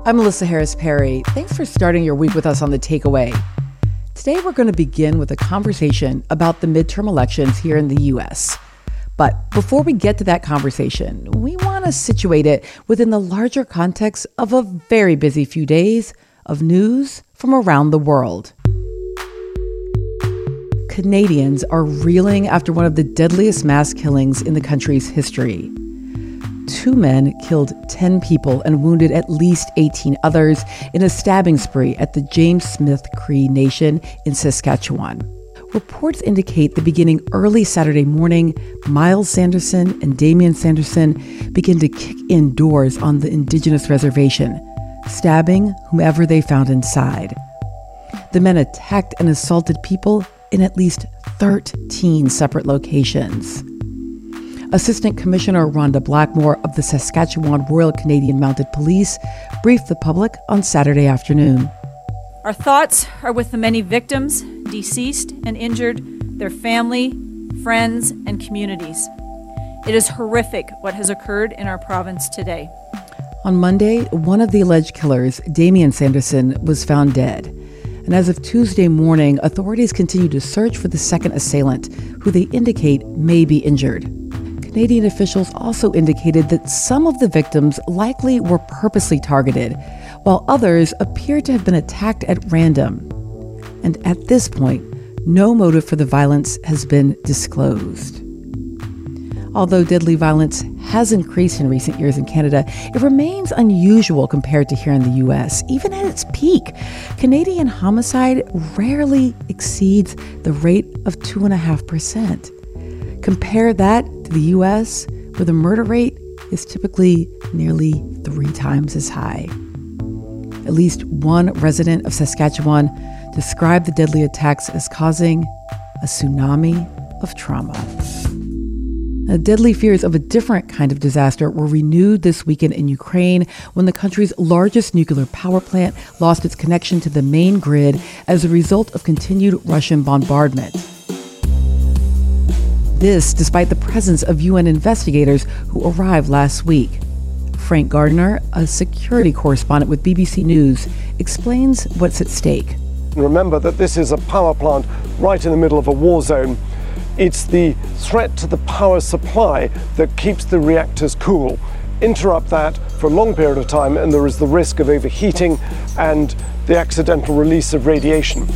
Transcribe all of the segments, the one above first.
I'm Melissa Harris Perry. Thanks for starting your week with us on The Takeaway. Today, we're going to begin with a conversation about the midterm elections here in the U.S. But before we get to that conversation, we want to situate it within the larger context of a very busy few days of news from around the world. Canadians are reeling after one of the deadliest mass killings in the country's history. 2 men killed 10 people and wounded at least 18 others in a stabbing spree at the James Smith Cree Nation in Saskatchewan. Reports indicate that beginning early Saturday morning, Miles Sanderson and Damian Sanderson began to kick in doors on the Indigenous reservation, stabbing whomever they found inside. The men attacked and assaulted people in at least 13 separate locations. Assistant Commissioner Rhonda Blackmore of the Saskatchewan Royal Canadian Mounted Police briefed the public on Saturday afternoon. Our thoughts are with the many victims, deceased and injured, their family, friends, and communities. It is horrific what has occurred in our province today. On Monday, one of the alleged killers, Damian Sanderson, was found dead. And as of Tuesday morning, authorities continue to search for the second assailant, who they indicate may be injured. Canadian officials also indicated that some of the victims likely were purposely targeted, while others appear to have been attacked at random. And at this point, no motive for the violence has been disclosed. Although deadly violence has increased in recent years in Canada, it remains unusual compared to here in the U.S. Even at its peak, Canadian homicide rarely exceeds the rate of 2.5%. Compare that to the U.S., where the murder rate is typically nearly 3 times as high. At least one resident of Saskatchewan described the deadly attacks as causing a tsunami of trauma. Now, deadly fears of a different kind of disaster were renewed this weekend in Ukraine when the country's largest nuclear power plant lost its connection to the main grid as a result of continued Russian bombardment. This despite the presence of UN investigators who arrived last week. Frank Gardner, a security correspondent with BBC News, explains what's at stake. Remember that this is a power plant right in the middle of a war zone. It's the threat to the power supply that keeps the reactors cool. Interrupt that for a long period of time and there is the risk of overheating and the accidental release of radiation.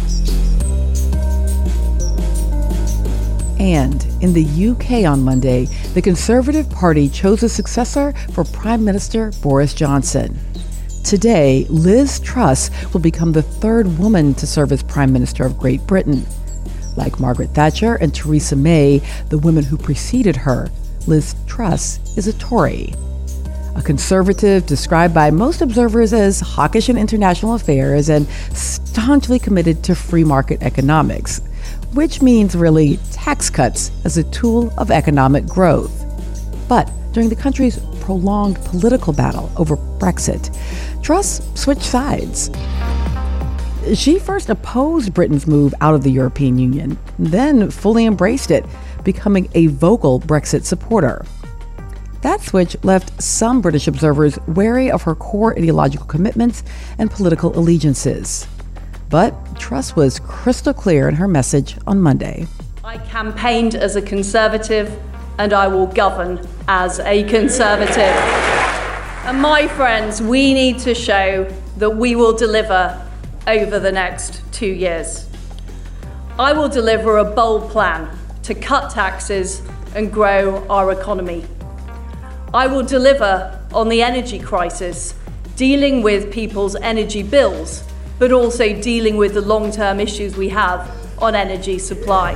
And in the UK on Monday, the Conservative Party chose a successor for Prime Minister Boris Johnson. Today, Liz Truss will become the 3rd woman to serve as Prime Minister of Great Britain. Like Margaret Thatcher and Theresa May, the women who preceded her, Liz Truss is a Tory. A conservative described by most observers as hawkish in international affairs and staunchly committed to free market economics, which means really tax cuts as a tool of economic growth. But during the country's prolonged political battle over Brexit, Truss switched sides. She first opposed Britain's move out of the European Union, then fully embraced it, becoming a vocal Brexit supporter. That switch left some British observers wary of her core ideological commitments and political allegiances. But Truss was crystal clear in her message on Monday. I campaigned as a Conservative and I will govern as a Conservative. And my friends, we need to show that we will deliver over the next 2 years. I will deliver a bold plan to cut taxes and grow our economy. I will deliver on the energy crisis, dealing with people's energy bills, but also dealing with the long-term issues we have on energy supply.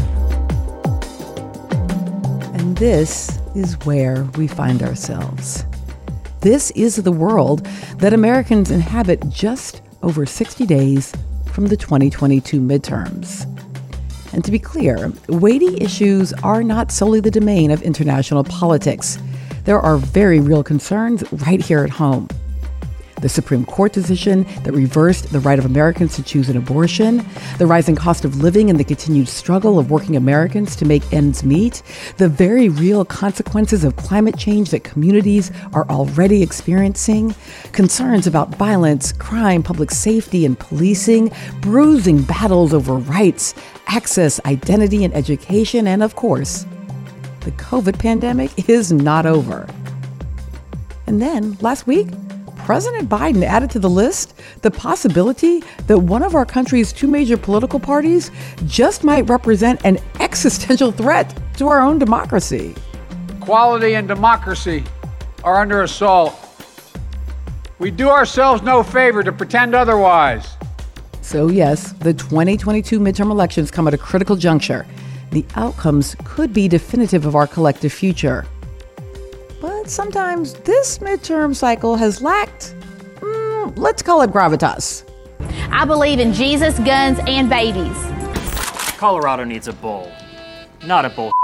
And this is where we find ourselves. This is the world that Americans inhabit just over 60 days from the 2022 midterms. And to be clear, weighty issues are not solely the domain of international politics. There are very real concerns right here at home. the Supreme Court decision that reversed the right of Americans to choose an abortion, the rising cost of living and the continued struggle of working Americans to make ends meet, the very real consequences of climate change that communities are already experiencing, concerns about violence, crime, public safety, and policing, bruising battles over rights, access, identity, and education, and of course, the COVID pandemic is not over. And then, last week, President Biden added to the list the possibility that one of our country's two major political parties just might represent an existential threat to our own democracy. Equality and democracy are under assault. We do ourselves no favor to pretend otherwise. So yes, the 2022 midterm elections come at a critical juncture. The outcomes could be definitive of our collective future. But sometimes this midterm cycle has lacked, let's call it gravitas. I believe in Jesus, guns, and babies. Colorado needs a bull, not a bull.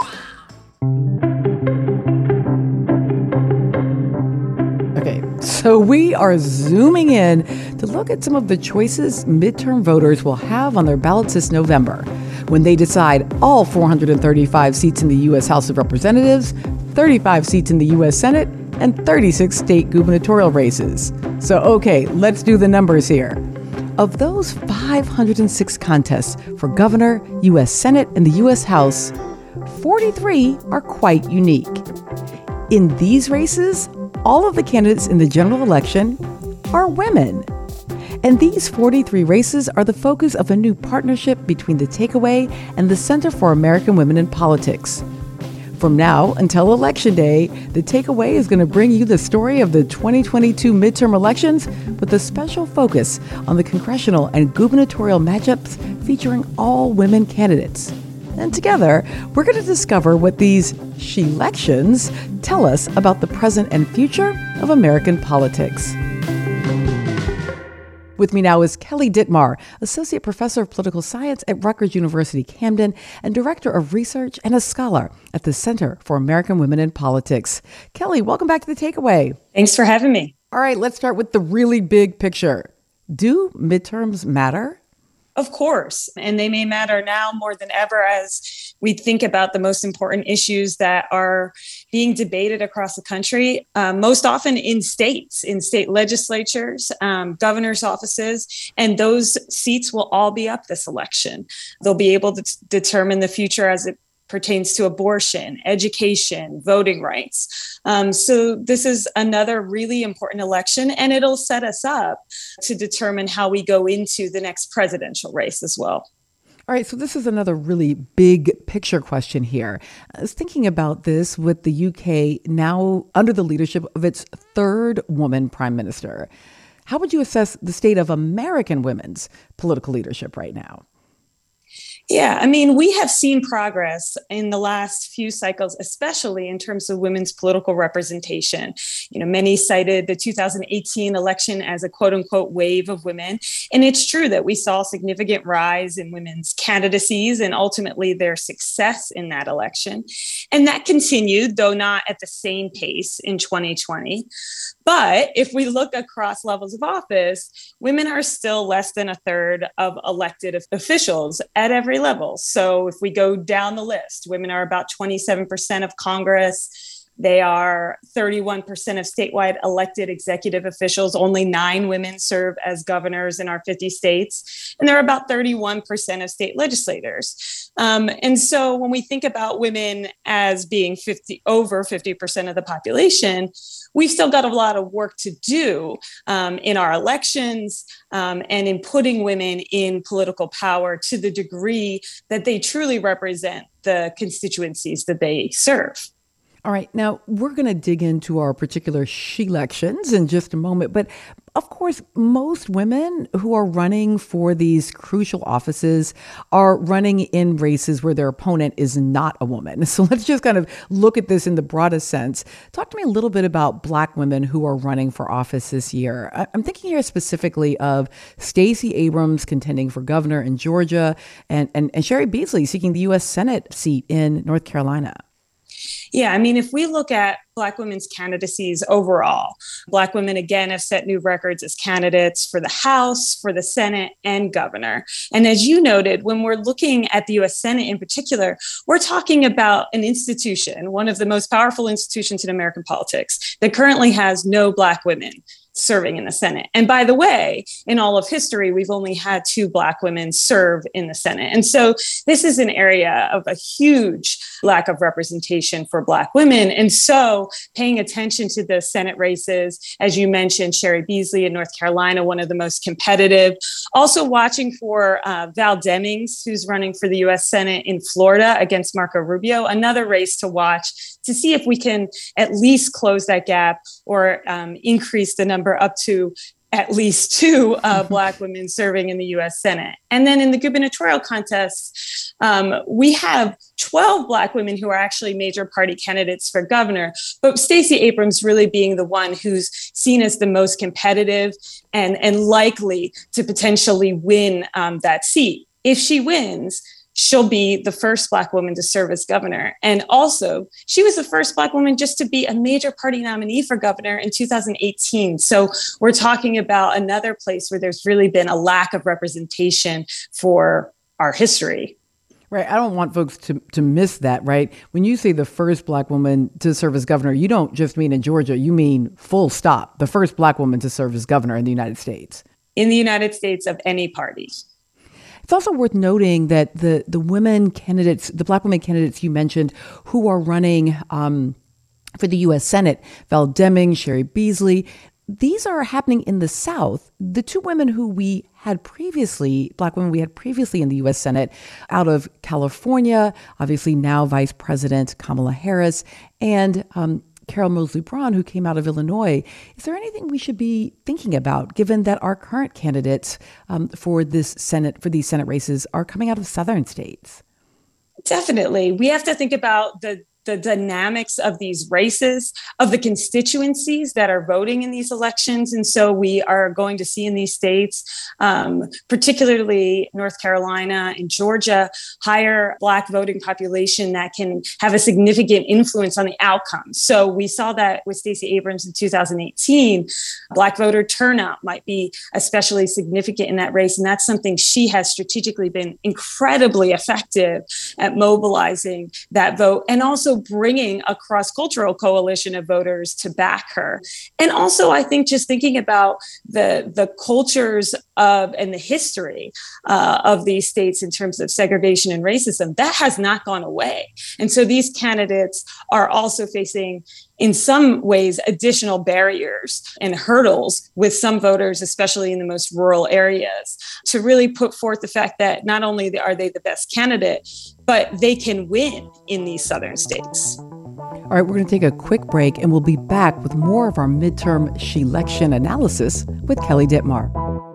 Okay, so we are zooming in to look at some of the choices midterm voters will have on their ballots this November when they decide all 435 seats in the U.S. House of Representatives, 35 seats in the U.S. Senate, and 36 state gubernatorial races. So, okay, let's do the numbers here. Of those 506 contests for governor, U.S. Senate, and the U.S. House, 43 are quite unique. In these races, all of the candidates in the general election are women. And these 43 races are the focus of a new partnership between The Takeaway and the Center for American Women in Politics. From now until Election Day, The Takeaway is going to bring you the story of the 2022 midterm elections with a special focus on the congressional and gubernatorial matchups featuring all women candidates. And together, we're going to discover what these she-lections tell us about the present and future of American politics. With me now is Kelly Dittmar, Associate Professor of Political Science at Rutgers University Camden and Director of Research and a scholar at the Center for American Women in Politics. Kelly, welcome back to The Takeaway. Thanks for having me. All right, let's start with the really big picture. Do midterms matter? Of course, and they may matter now more than ever as we think about the most important issues that are being debated across the country, most often in state legislatures, governor's offices, and those seats will all be up this election. They'll be able to determine the future as it pertains to abortion, education, voting rights. So this is another really important election, and it'll set us up to determine how we go into the next presidential race as well. All right, so this is another really big picture question here. I was thinking about this with the UK now under the leadership of its third woman prime minister. How would you assess the state of American women's political leadership right now? Yeah, I mean, we have seen progress in the last few cycles, especially in terms of women's political representation. You know, many cited the 2018 election as a quote unquote wave of women. And it's true that we saw a significant rise in women's candidacies and ultimately their success in that election. And that continued, though not at the same pace in 2020. But if we look across levels of office, women are still less than a third of elected officials at every level. So if we go down the list, women are about 27% of Congress. They are 31% of statewide elected executive officials. Only 9 women serve as governors in our 50 states. And they're about 31% of state legislators. And so when we think about women as being over 50% of the population, we've still got a lot of work to do in our elections and in putting women in political power to the degree that they truly represent the constituencies that they serve. All right. Now, we're going to dig into our particular she-lections in just a moment. But of course, most women who are running for these crucial offices are running in races where their opponent is not a woman. So let's just kind of look at this in the broadest sense. Talk to me a little bit about Black women who are running for office this year. I'm thinking here specifically of Stacey Abrams contending for governor in Georgia and Sherry Beasley seeking the U.S. Senate seat in North Carolina. Yeah, I mean, if we look at Black women's candidacies overall, Black women, again, have set new records as candidates for the House, for the Senate, and governor. And as you noted, when we're looking at the U.S. Senate in particular, we're talking about an institution, one of the most powerful institutions in American politics, that currently has no Black women serving in the Senate. And by the way, in all of history, we've only had 2 Black women serve in the Senate. And so this is an area of a huge lack of representation for Black women. And so paying attention to the Senate races, as you mentioned, Cheri Beasley in North Carolina, one of the most competitive. Also watching for Val Demings, who's running for the U.S. Senate in Florida against Marco Rubio, another race to watch to see if we can at least close that gap or increase the number up to at least 2 Black women serving in the U.S. Senate. And then in the gubernatorial contest, we have 12 Black women who are actually major party candidates for governor, but Stacey Abrams really being the one who's seen as the most competitive and likely to potentially win that seat. If she wins, she'll be the first Black woman to serve as governor. And also, she was the first Black woman just to be a major party nominee for governor in 2018. So we're talking about another place where there's really been a lack of representation for our history. Right. I don't want folks to miss that, right? When you say the first Black woman to serve as governor, you don't just mean in Georgia, you mean full stop, the first Black woman to serve as governor in the United States. In the United States of any party. It's also worth noting that the women candidates, the Black women candidates you mentioned who are running for the U.S. Senate, Val Demings, Cheri Beasley, these are happening in the South. The 2 women who we had previously, Black women we had previously in the U.S. Senate, out of California, obviously now Vice President Kamala Harris, and Carol Moseley Braun, who came out of Illinois. Is there anything we should be thinking about, given that our current candidates for these Senate races are coming out of Southern states? Definitely. We have to think about the dynamics of these races, of the constituencies that are voting in these elections. And so we are going to see in these states, particularly North Carolina and Georgia, higher Black voting population that can have a significant influence on the outcome. So we saw that with Stacey Abrams in 2018. Black voter turnout might be especially significant in that race. And that's something she has strategically been incredibly effective at mobilizing that vote and also bringing a cross-cultural coalition of voters to back her. And also, I think just thinking about the cultures of and the history of these states in terms of segregation and racism, that has not gone away. And so these candidates are also facing, in some ways, additional barriers and hurdles with some voters, especially in the most rural areas, to really put forth the fact that not only are they the best candidate, but they can win in these southern states. All right, we're going to take a quick break and we'll be back with more of our midterm she-lection analysis with Kelly Dittmar.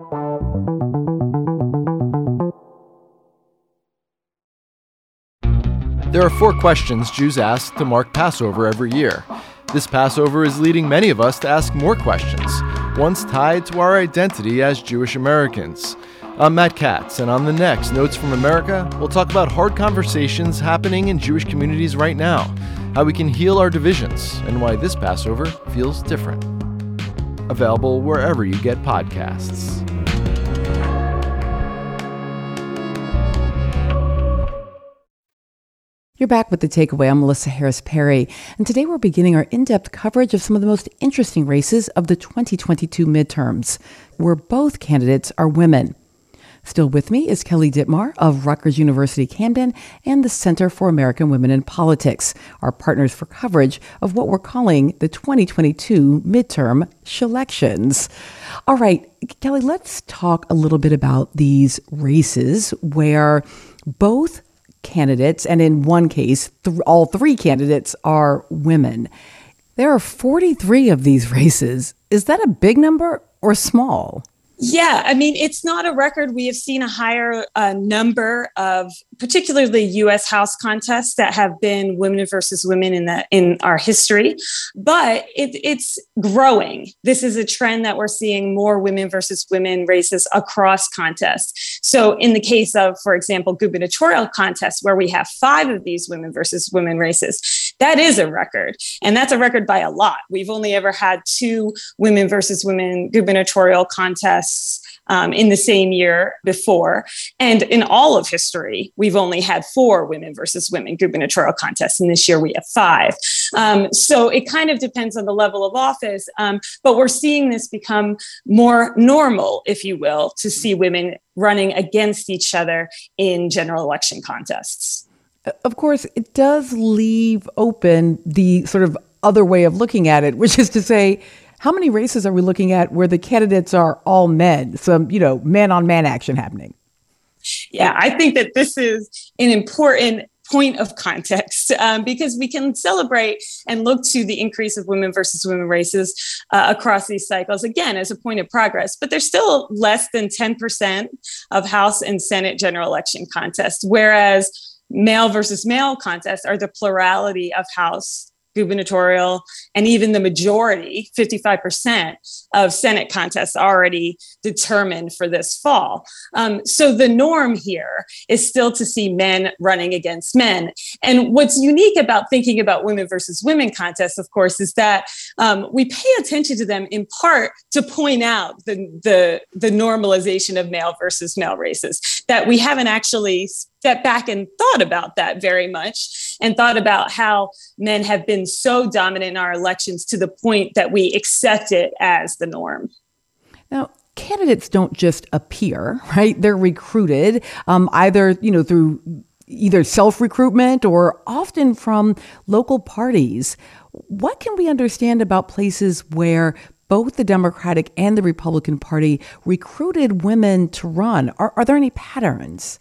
There are 4 questions Jews ask to mark Passover every year. This Passover is leading many of us to ask more questions, ones tied to our identity as Jewish Americans. I'm Matt Katz, and on the next Notes from America, we'll talk about hard conversations happening in Jewish communities right now, how we can heal our divisions, and why this Passover feels different. Available wherever you get podcasts. You're back with The Takeaway. I'm Melissa Harris Perry, and today we're beginning our in-depth coverage of some of the most interesting races of the 2022 midterms, where both candidates are women. Still with me is Kelly Dittmar of Rutgers University Camden and the Center for American Women in Politics, our partners for coverage of what we're calling the 2022 midterm she-lections. All right, Kelly, let's talk a little bit about these races where both candidates, and in one case, all 3 candidates are women. There are 43 of these races. Is that a big number or small? Yeah, I mean, it's not a record. We have seen a higher number of particularly U.S. House contests that have been women versus women in our history, but it's growing. This is a trend that we're seeing more women versus women races across contests. So in the case of, for example, gubernatorial contests, where we have 5 of these women versus women races, that is a record. And that's a record by a lot. We've only ever had 2 women versus women gubernatorial contests in the same year before. And in all of history, we've only had 4 women versus women gubernatorial contests. And this year we have 5. So it kind of depends on the level of office. But we're seeing this become more normal, if you will, to see women running against each other in general election contests. Of course, it does leave open the sort of other way of looking at it, which is to say, how many races are we looking at where the candidates are all men? Some, man-on-man action happening. Yeah, I think that this is an important point of context because we can celebrate and look to the increase of women versus women races across these cycles, again, as a point of progress. But there's still less than 10% of House and Senate general election contests, whereas male versus male contests are the plurality of House, gubernatorial, and even the majority, 55% of Senate contests already determined for this fall. So the norm here is still to see men running against men. And what's unique about thinking about women versus women contests, of course, is that we pay attention to them in part to point out the normalization of male versus male races, that we haven't actually stepped back and thought about that very much and thought about how men have been so dominant in our elections to the point that we accept it as the norm. Now, candidates don't just appear, right? They're recruited either, through either self-recruitment or often from local parties. What can we understand about places where both the Democratic and the Republican Party recruited women to run? Are there any patterns?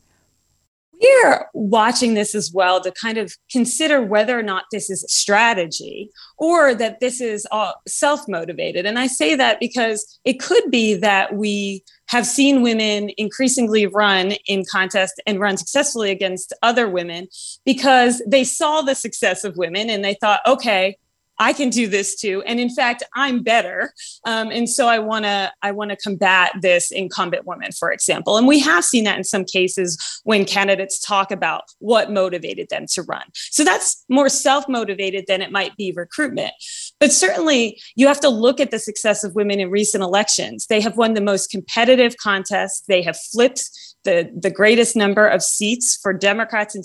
We're watching this as well to kind of consider whether or not this is a strategy or that this is self-motivated. And I say that because it could be that we have seen women increasingly run in contests and run successfully against other women because they saw the success of women and they thought, okay, I can do this too. And in fact, I'm better. And so I want to combat this incumbent woman, for example. And we have seen that in some cases when candidates talk about what motivated them to run. So that's more self-motivated than it might be recruitment. But certainly you have to look at the success of women in recent elections. They have won the most competitive contests. They have flipped the greatest number of seats for Democrats in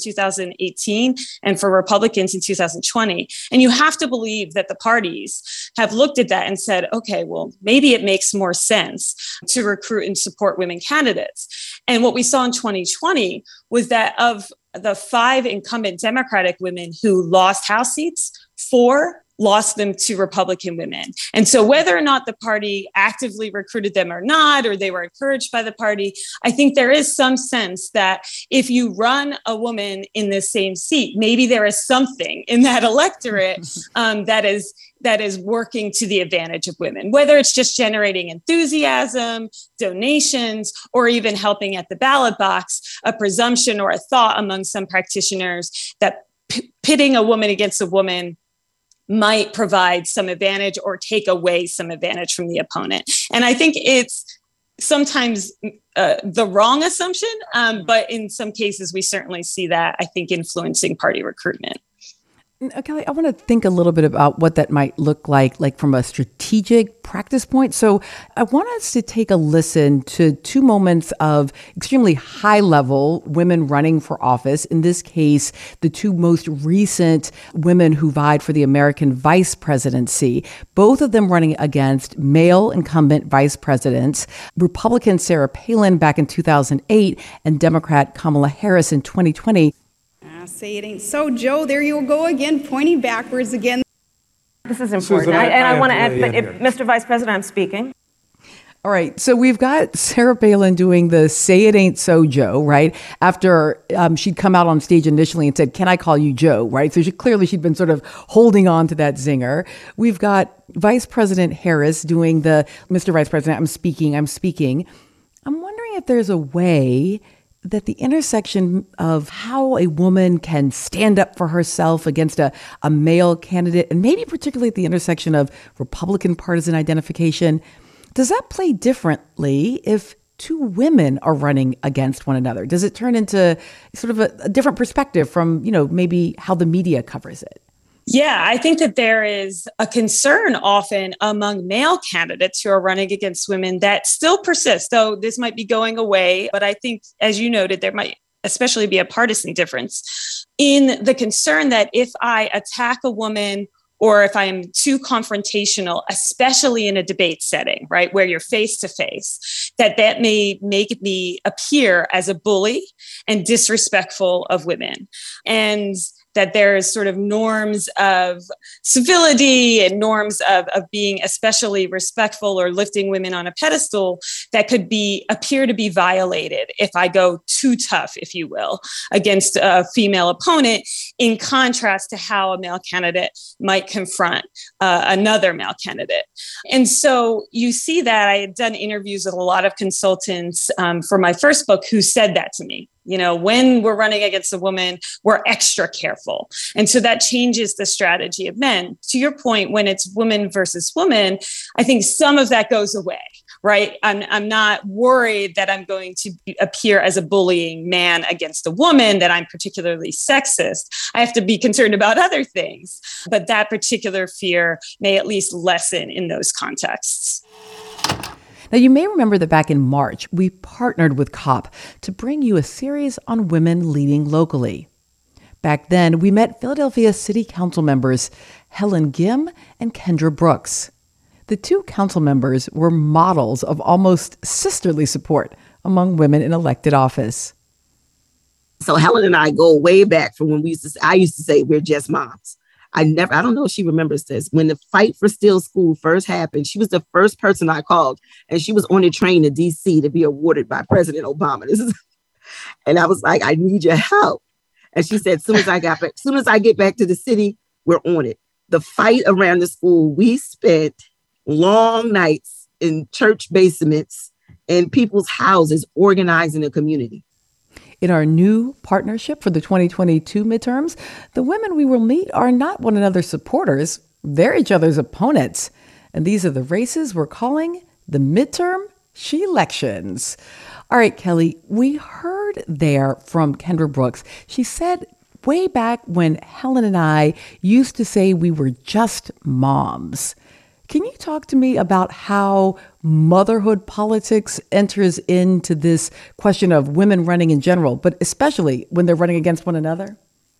2018 and for Republicans in 2020. And you have to believe that the parties have looked at that and said, okay, well, maybe it makes more sense to recruit and support women candidates. And what we saw in 2020 was that of the 5 incumbent Democratic women who lost House seats, 4 lost them to Republican women. And so whether or not the party actively recruited them or not, or they were encouraged by the party, I think there is some sense that if you run a woman in the same seat, maybe there is something in that electorate that is working to the advantage of women, whether it's just generating enthusiasm, donations, or even helping at the ballot box, a presumption or a thought among some practitioners that pitting a woman against a woman might provide some advantage or take away some advantage from the opponent. And I think it's sometimes the wrong assumption, but in some cases, we certainly see that, I think, influencing party recruitment. Kelly, I want to think a little bit about what that might look like from a strategic practice point. So I want us to take a listen to 2 moments of extremely high level women running for office. In this case, the 2 most recent women who vied for the American vice presidency, both of them running against male incumbent vice presidents, Republican Sarah Palin back in 2008 and Democrat Kamala Harris in 2020. Say it ain't so, Joe. There you go again, pointing backwards again. This is important. I want to add, Mr. Vice President, I'm speaking. All right. So we've got Sarah Palin doing the say it ain't so, Joe, right? After she'd come out on stage initially and said, can I call you Joe, right? So she'd been sort of holding on to that zinger. We've got Vice President Harris doing the Mr. Vice President, I'm speaking. I'm wondering if there's a way that the intersection of how a woman can stand up for herself against a male candidate, and maybe particularly at the intersection of Republican partisan identification, does that play differently if two women are running against one another? Does it turn into sort of a different perspective from, maybe how the media covers it? Yeah, I think that there is a concern often among male candidates who are running against women that still persists, though this might be going away. But I think, as you noted, there might especially be a partisan difference in the concern that if I attack a woman or if I am too confrontational, especially in a debate setting, right, where you're face to face, that may make me appear as a bully and disrespectful of women. And that there's sort of norms of civility and norms of being especially respectful or lifting women on a pedestal that could appear to be violated if I go too tough, if you will, against a female opponent, in contrast to how a male candidate might confront another male candidate. And so you see that. I had done interviews with a lot of consultants for my first book who said that to me. When we're running against a woman, we're extra careful. And so that changes the strategy of men. To your point, when it's woman versus woman, I think some of that goes away, right? I'm not worried that I'm going to appear as a bullying man against a woman, that I'm particularly sexist. I have to be concerned about other things. But that particular fear may at least lessen in those contexts. Now, you may remember that back in March, we partnered with COP to bring you a series on women leading locally. Back then, we met Philadelphia City Council members Helen Gim and Kendra Brooks. The two council members were models of almost sisterly support among women in elected office. So Helen and I go way back from when I used to say we're just moms. I don't know if she remembers this. When the fight for Still School first happened, she was the first person I called, and she was on the train to DC to be awarded by President Obama. And I was like, I need your help. And she said, as soon as I get back to the city, we're on it. The fight around the school, we spent long nights in church basements and people's houses organizing a community. In our new partnership for the 2022 midterms, the women we will meet are not one another's supporters. They're each other's opponents. And these are the races we're calling the midterm she-elections. All right, Kelly, we heard there from Kendra Brooks. She said way back when Helen and I used to say we were just moms. Can you talk to me about how motherhood politics enters into this question of women running in general, but especially when they're running against one another?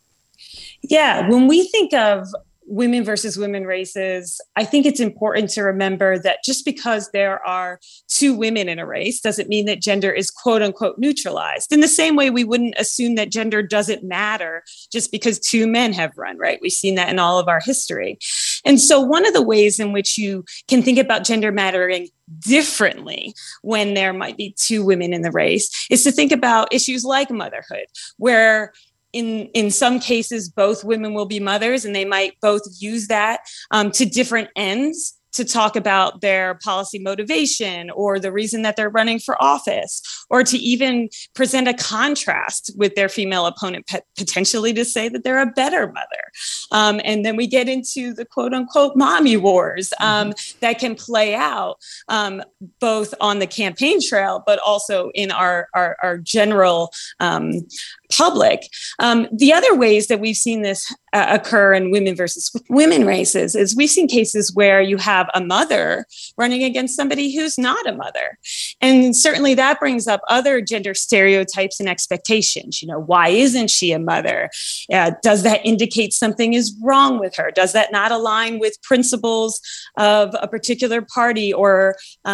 Yeah, when we think of women versus women races, I think it's important to remember that just because there are two women in a race doesn't mean that gender is quote unquote neutralized. In the same way, we wouldn't assume that gender doesn't matter just because two men have run, right? We've seen that in all of our history. And so one of the ways in which you can think about gender mattering differently when there might be two women in the race is to think about issues like motherhood, where in some cases, both women will be mothers, and they might both use that to different ends to talk about their policy motivation or the reason that they're running for office, or to even present a contrast with their female opponent, potentially to say that they're a better mother. And then we get into the quote unquote mommy wars that can play out both on the campaign trail, but also in our general public. The other ways that we've seen this occur in women versus women races is we've seen cases where you have a mother running against somebody who's not a mother. And certainly that brings up other gender stereotypes and expectations. Why isn't she a mother? Does that indicate something is wrong with her? Does that not align with principles of a particular party or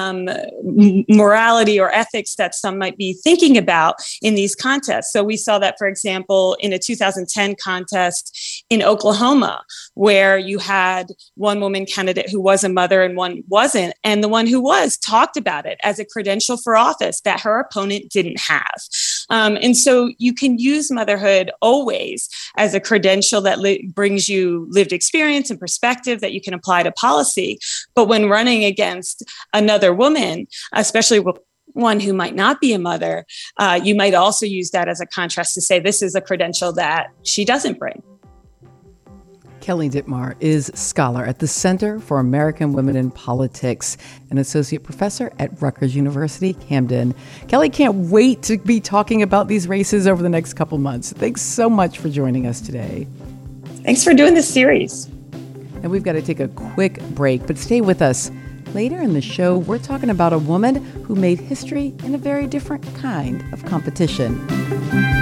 morality or ethics that some might be thinking about in these contests? So we saw that, for example, in a 2010 contest in Oklahoma, where you had one woman candidate who was a mother and one wasn't. And the one who was talked about it as a credential for office that her opponent didn't have. And so you can use motherhood always as a credential that brings you lived experience and perspective that you can apply to policy. But when running against another woman, especially one who might not be a mother, you might also use that as a contrast to say this is a credential that she doesn't bring. Kelly Dittmar is scholar at the Center for American Women in Politics, an associate professor at Rutgers University, Camden. Kelly, can't wait to be talking about these races over the next couple months. Thanks so much for joining us today. Thanks for doing this series. And we've got to take a quick break, but stay with us. Later in the show, we're talking about a woman who made history in a very different kind of competition.